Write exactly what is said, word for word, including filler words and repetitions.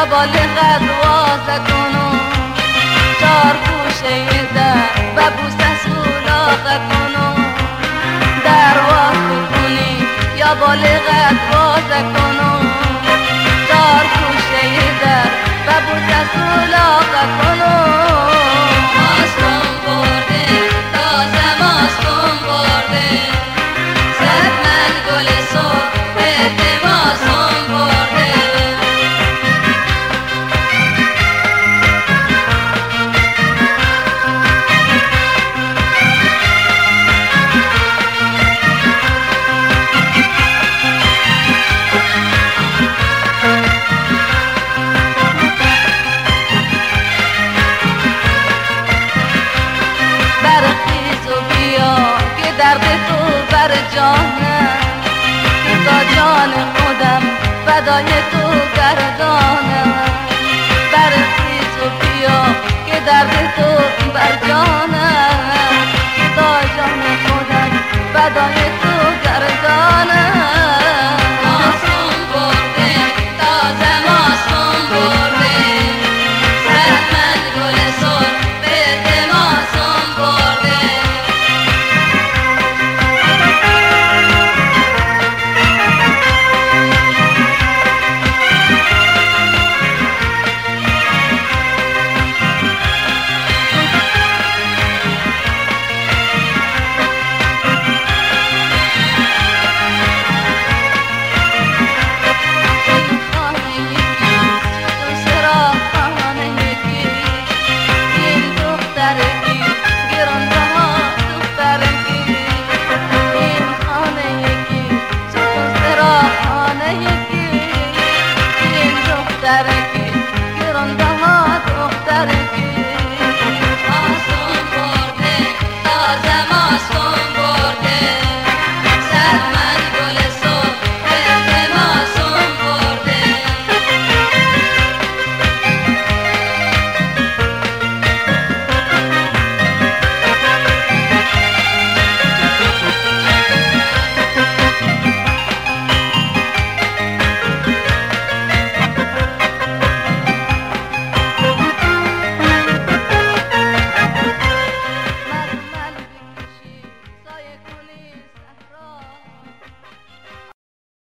یا بالغت واسه کنم چار گوشه در و بوسه سولاخه کنم در واسه کنی یا بالغت واسه کنم چار گوشه در و بوسه سولاخه کنم ماستون برده تازه ماستون برده صد من گل صبح به ماستون برده درد تو بر جانم که تا جان خودم فدای تو گردانم برخیز و بیا که درد تو بر جانم